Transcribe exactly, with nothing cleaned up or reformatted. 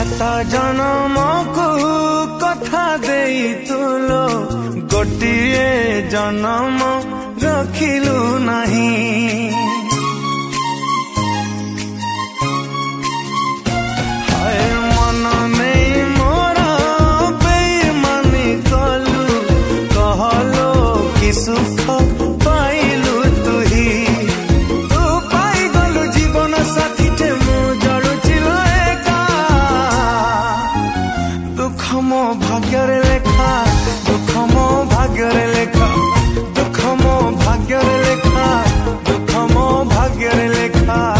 शत जनम को कथा देई तुलो गोटिए जनम रखिलु नहीं। हाय मन नहीं मोरा बेईमानी कलु कहलो कि सुख पाइलु तुही तू पाई गलु जीवन साथी टे मु जड़ुचिल एका दुख मो भाग्य रे लेखा दुख मो भाग्य रे लेखा दुख मो भाग्य रे लेखा दुख मो भाग्य रे लेखा।